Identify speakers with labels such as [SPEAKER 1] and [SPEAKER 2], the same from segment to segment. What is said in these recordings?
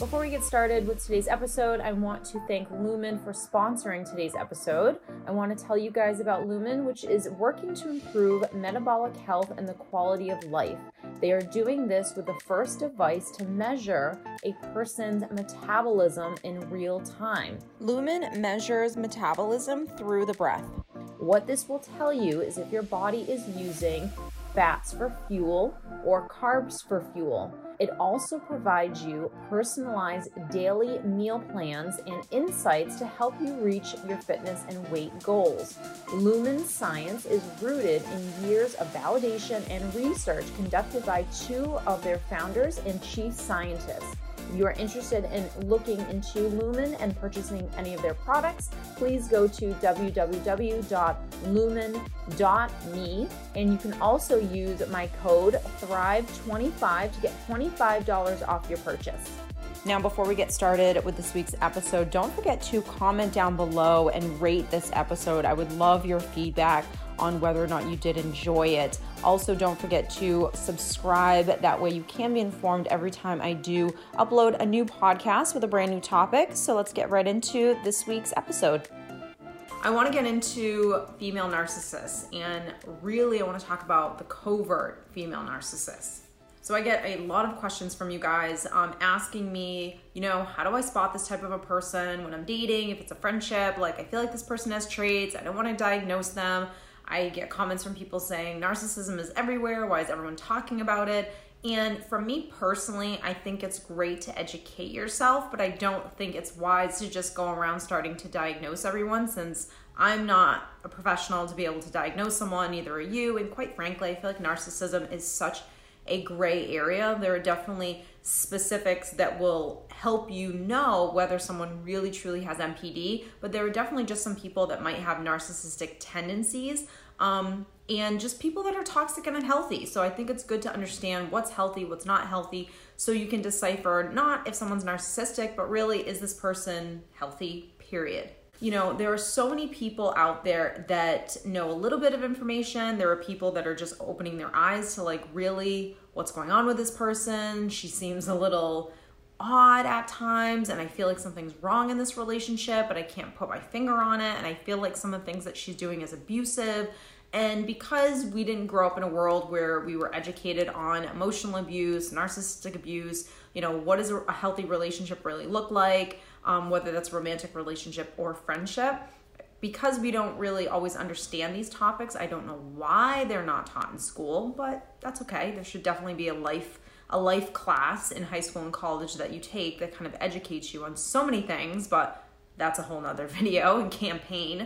[SPEAKER 1] Before we get started with today's episode, I want to thank Lumen for sponsoring today's episode. I want to tell you guys about Lumen, which is working to improve metabolic health and the quality of life. They are doing this with the first device to measure a person's metabolism in real time. Lumen measures metabolism through the breath. What this will tell you is if your body is using fats for fuel or carbs for fuel. It also provides you personalized daily meal plans and insights to help you reach your fitness and weight goals. Lumen science is rooted in years of validation and research conducted by two of their founders and chief scientists. If you are interested in looking into Lumen and purchasing any of their products, please go to www.lumen.me, and you can also use my code THRIVE25 to get $25 off your purchase. Now, before we get started with this week's episode, don't forget to comment down below and rate this episode. I would love your feedback on whether or not you did enjoy it. Also, don't forget to subscribe. That way you can be informed every time I do upload a new podcast with a brand new topic. So let's get right into this week's episode. I want to get into female narcissists, and really I want to talk about the covert female narcissists. So I get a lot of questions from you guys asking me, how do I spot this type of a person when I'm dating, if it's a friendship, like I feel like this person has traits, I don't want to diagnose them. I get comments from people saying narcissism is everywhere, why is everyone talking about it? And for me personally, I think it's great to educate yourself, but I don't think it's wise to just go around starting to diagnose everyone, since I'm not a professional to be able to diagnose someone, neither are you. And quite frankly, I feel like narcissism is such a gray area. There are definitely specifics that will help you know whether someone really truly has NPD, but there are definitely just some people that might have narcissistic tendencies, and just people that are toxic and unhealthy. So I think it's good to understand what's healthy, what's not healthy, so you can decipher not if someone's narcissistic, but really, is this person healthy, period. There are so many people out there that know a little bit of information. There are people that are just opening their eyes to really what's going on with this person. She seems a little odd at times, and I feel like something's wrong in this relationship, but I can't put my finger on it. And I feel like some of the things that she's doing is abusive. And because we didn't grow up in a world where we were educated on emotional abuse, narcissistic abuse, what does a healthy relationship really look like, whether that's a romantic relationship or friendship, because we don't really always understand these topics, I don't know why they're not taught in school, but that's okay. There should definitely be a life class in high school and college that you take that kind of educates you on so many things, but that's a whole nother video and campaign.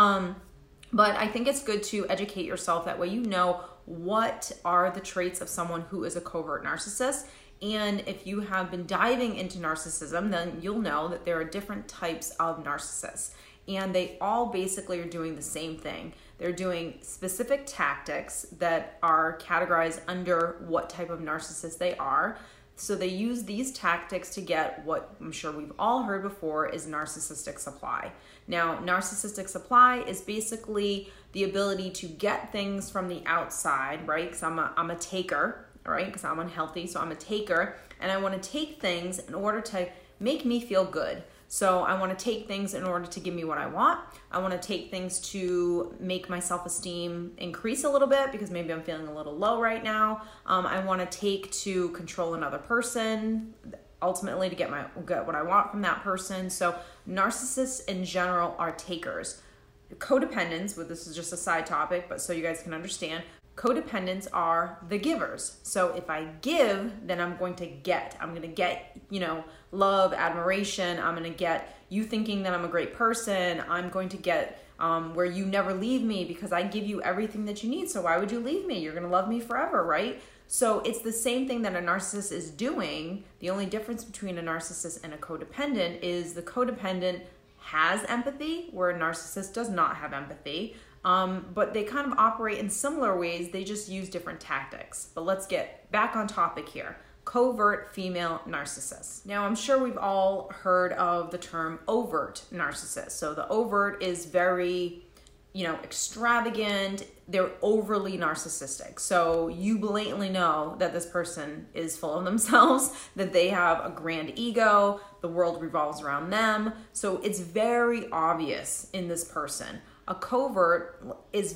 [SPEAKER 1] But I think it's good to educate yourself. That way you know what are the traits of someone who is a covert narcissist. And if you have been diving into narcissism, then you'll know that there are different types of narcissists. And they all basically are doing the same thing. They're doing specific tactics that are categorized under what type of narcissist they are. So they use these tactics to get what I'm sure we've all heard before is narcissistic supply. Now, narcissistic supply is basically the ability to get things from the outside, right? Because I'm a taker, right? Because I'm unhealthy, so I'm a taker, and I want to take things in order to make me feel good. So I want to take things in order to give me what I want. I want to take things to make my self-esteem increase a little bit because maybe I'm feeling a little low right now. I want to take to control another person, ultimately to get what I want from that person. So narcissists in general are takers. Codependents, well, this is just a side topic, but so you guys can understand, codependents are the givers. So if I give, then I'm going to get. I'm going to get, love, admiration. I'm going to get you thinking that I'm a great person. I'm going to get where you never leave me because I give you everything that you need. So why would you leave me? You're going to love me forever, right? So it's the same thing that a narcissist is doing. The only difference between a narcissist and a codependent is the codependent has empathy, where a narcissist does not have empathy. But they kind of operate in similar ways. They just use different tactics. But let's get back on topic here. Covert female narcissists. Now, I'm sure we've all heard of the term overt narcissist. So the overt is very extravagant, they're overly narcissistic. So you blatantly know that this person is full of themselves, that they have a grand ego, the world revolves around them. So it's very obvious in this person. A covert is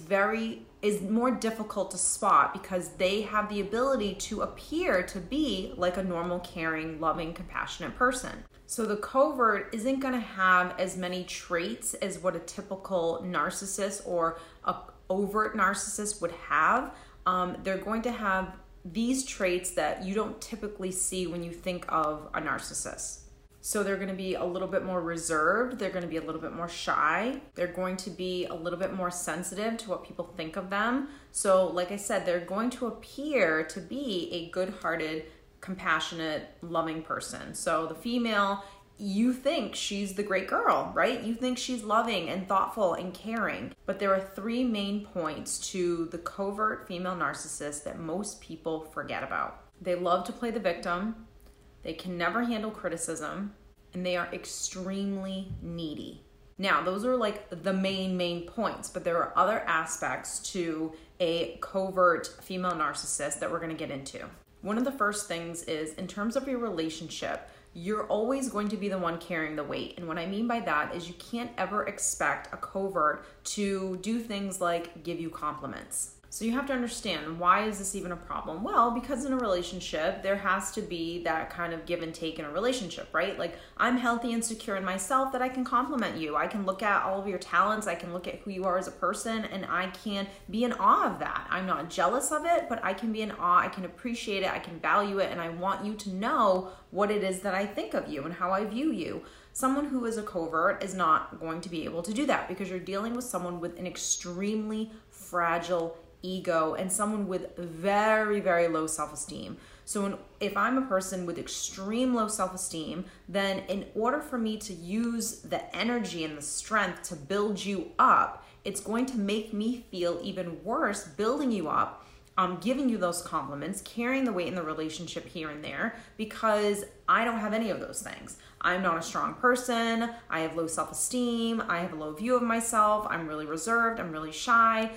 [SPEAKER 1] more difficult to spot because they have the ability to appear to be like a normal, caring, loving, compassionate person. So the covert isn't going to have as many traits as what a typical narcissist or a overt narcissist would have. They're going to have these traits that you don't typically see when you think of a narcissist. So they're going to be a little bit more reserved. They're going to be a little bit more shy. They're going to be a little bit more sensitive to what people think of them. So like I said, they're going to appear to be a good-hearted, compassionate, loving person. So the female, you think she's the great girl, right? You think she's loving and thoughtful and caring. But there are 3 main points to the covert female narcissist that most people forget about. They love to play the victim. They can never handle criticism, and they are extremely needy. Now, those are like the main points, but there are other aspects to a covert female narcissist that we're going to get into. One of the first things is, in terms of your relationship, you're always going to be the one carrying the weight. And what I mean by that is you can't ever expect a covert to do things like give you compliments. So you have to understand, why is this even a problem? Well, because in a relationship, there has to be that kind of give and take in a relationship, right? Like, I'm healthy and secure in myself that I can compliment you. I can look at all of your talents. I can look at who you are as a person, and I can be in awe of that. I'm not jealous of it, but I can be in awe. I can appreciate it. I can value it. And I want you to know what it is that I think of you and how I view you. Someone who is a covert is not going to be able to do that because you're dealing with someone with an extremely fragile ego and someone with very, very low self-esteem. So if I'm a person with extreme low self-esteem, then in order for me to use the energy and the strength to build you up, it's going to make me feel even worse building you up, giving you those compliments, carrying the weight in the relationship here and there, because I don't have any of those things. I'm not a strong person. I have low self-esteem. I have a low view of myself. I'm really reserved. I'm really shy.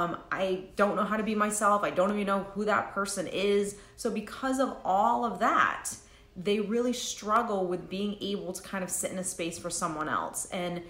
[SPEAKER 1] I don't know how to be myself. I don't even know who that person is. So because of all of that, they really struggle with being able to kind of sit in a space for someone else and,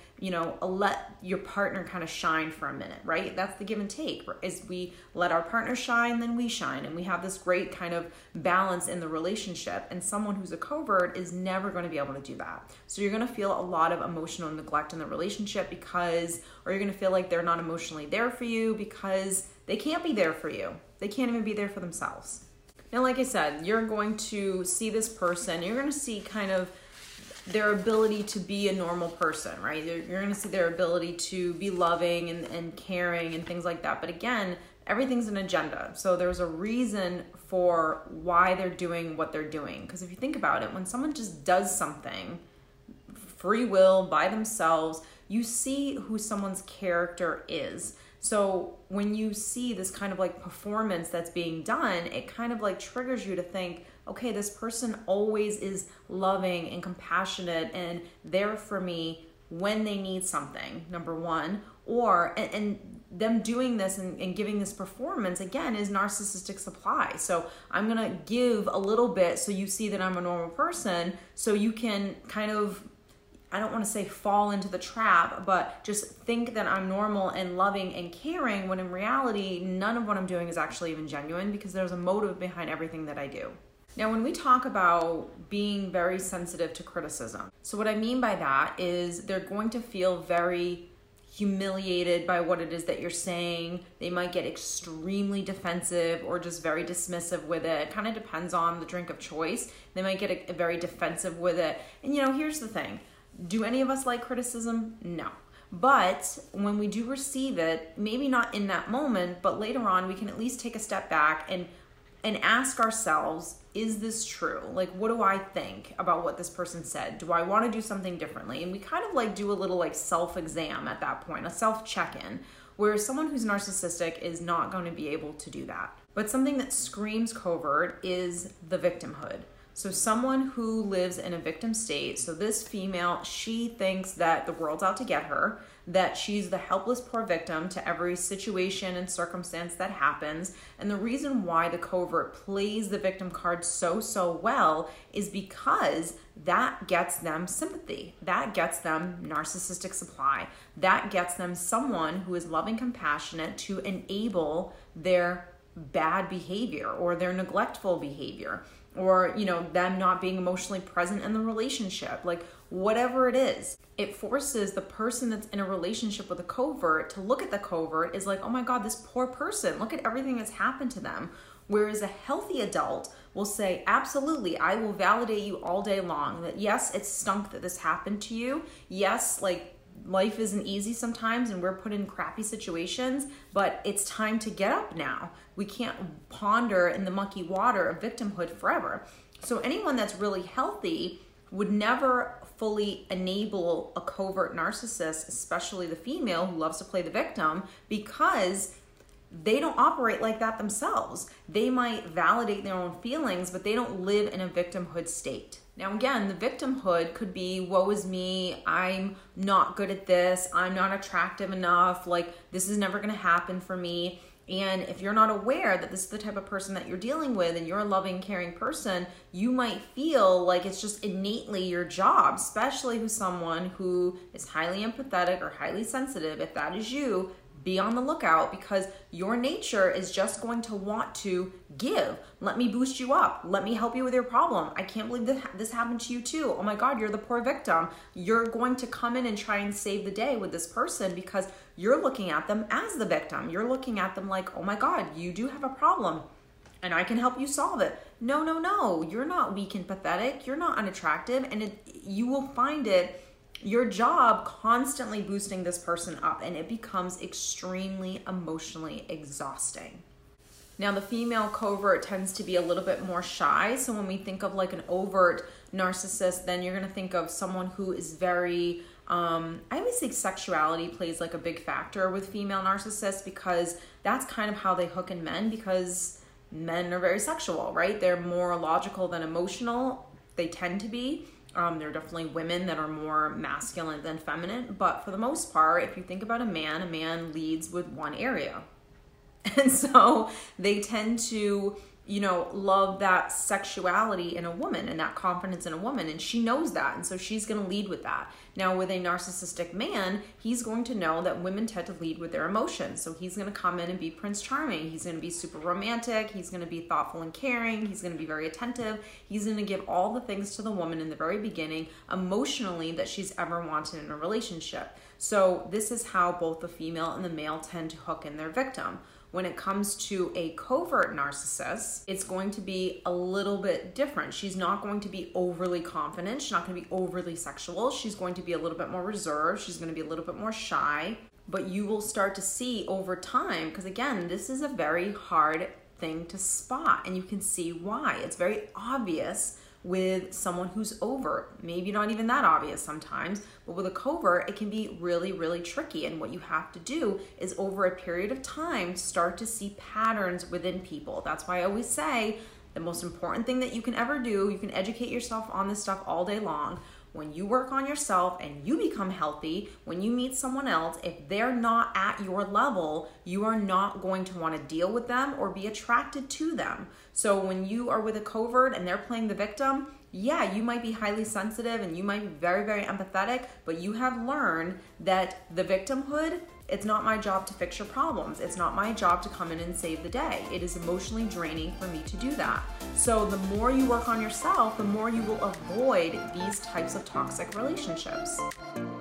[SPEAKER 1] let your partner kind of shine for a minute, right? That's the give and take, is we let our partner shine, then we shine. And we have this great kind of balance in the relationship. And someone who's a covert is never going to be able to do that. So you're going to feel a lot of emotional neglect in the relationship or you're going to feel like they're not emotionally there for you because they can't be there for you. They can't even be there for themselves. Now, like I said, you're going to see this person, you're going to see kind of their ability to be a normal person, right? You're going to see their ability to be loving and caring and things like that. But again, everything's an agenda. So there's a reason for why they're doing what they're doing. Because if you think about it, when someone just does something, free will, by themselves, you see who someone's character is. So when you see this kind of like performance that's being done, it kind of like triggers you to think, okay, this person always is loving and compassionate and there for me when they need something, number one, and them doing this and giving this performance, again, is narcissistic supply. So I'm going to give a little bit so you see that I'm a normal person, so you can kind of, I don't want to say fall into the trap, but just think that I'm normal and loving and caring, when in reality, none of what I'm doing is actually even genuine because there's a motive behind everything that I do. Now, when we talk about being very sensitive to criticism, so what I mean by that is they're going to feel very humiliated by what it is that you're saying. They might get extremely defensive or just very dismissive with it. It kind of depends on the drink of choice. They might get very defensive with it. And here's the thing. Do any of us like criticism? No. But when we do receive it, maybe not in that moment, but later on, we can at least take a step back and ask ourselves, is this true? Like, what do I think about what this person said? Do I want to do something differently? And we kind of like do a little like self-exam at that point, a self-check-in, where someone who's narcissistic is not going to be able to do that. But something that screams covert is the victimhood. So someone who lives in a victim state, so this female, she thinks that the world's out to get her, that she's the helpless poor victim to every situation and circumstance that happens. And the reason why the covert plays the victim card so well is because that gets them sympathy. That gets them narcissistic supply. That gets them someone who is loving, compassionate to enable their bad behavior or their neglectful behavior, or, you know, them not being emotionally present in the relationship, like whatever it is. It forces the person that's in a relationship with a covert to look at the covert as like, oh my God, this poor person, look at everything that's happened to them. Whereas a healthy adult will say, absolutely, I will validate you all day long, that yes, it stunk that this happened to you. Yes, like life isn't easy sometimes and we're put in crappy situations, but it's time to get up now. We can't ponder in the mucky water of victimhood forever. So anyone that's really healthy would never fully enable a covert narcissist, especially the female who loves to play the victim, because they don't operate like that themselves. They might validate their own feelings, but they don't live in a victimhood state. Now, again, the victimhood could be, woe is me, I'm not good at this, I'm not attractive enough, like this is never gonna happen for me. And if you're not aware that this is the type of person that you're dealing with and you're a loving, caring person, you might feel like it's just innately your job, especially with someone who is highly empathetic or highly sensitive. If that is you, be on the lookout, because your nature is just going to want to give. Let me boost you up. Let me help you with your problem. I can't believe that this happened to you too. Oh my God, you're the poor victim. You're going to come in and try and save the day with this person because you're looking at them as the victim. You're looking at them like, oh my God, you do have a problem and I can help you solve it. No. You're not weak and pathetic. You're not unattractive. And you will find it your job constantly boosting this person up, and it becomes extremely emotionally exhausting. Now, the female covert tends to be a little bit more shy. So when we think of like an overt narcissist, then you're going to think of someone who is very, I always think sexuality plays like a big factor with female narcissists, because that's kind of how they hook in men, because men are very sexual, right? They're more logical than emotional. They tend to be. There are definitely women that are more masculine than feminine, but for the most part, if you think about a man leads with one area. And so they tend to, you know, love that sexuality in a woman and that confidence in a woman, and she knows that, and so she's going to lead with that. Now, with a narcissistic man, he's going to know that women tend to lead with their emotions, so he's going to come in and be Prince Charming. He's going to be super romantic. He's going to be thoughtful and caring. He's going to be very attentive. He's going to give all the things to the woman in the very beginning emotionally that she's ever wanted in a relationship. So this is how both the female and the male tend to hook in their victim. When it comes to a covert narcissist, it's going to be a little bit different. She's not going to be overly confident. She's not going to be overly sexual. She's going to be a little bit more reserved. She's going to be a little bit more shy. But you will start to see over time, because again, this is a very hard thing to spot, and you can see why. It's very obvious with someone who's overt. Maybe not even that obvious sometimes, but with a covert, it can be really, really tricky. And what you have to do is over a period of time, start to see patterns within people. That's why I always say the most important thing that you can ever do, you can educate yourself on this stuff all day long. When you work on yourself and you become healthy, when you meet someone else, if they're not at your level, you are not going to want to deal with them or be attracted to them. So when you are with a covert and they're playing the victim, yeah, you might be highly sensitive and you might be very, very empathetic, but you have learned that the victimhood, it's not my job to fix your problems. It's not my job to come in and save the day. It is emotionally draining for me to do that. So the more you work on yourself, the more you will avoid these types of toxic relationships.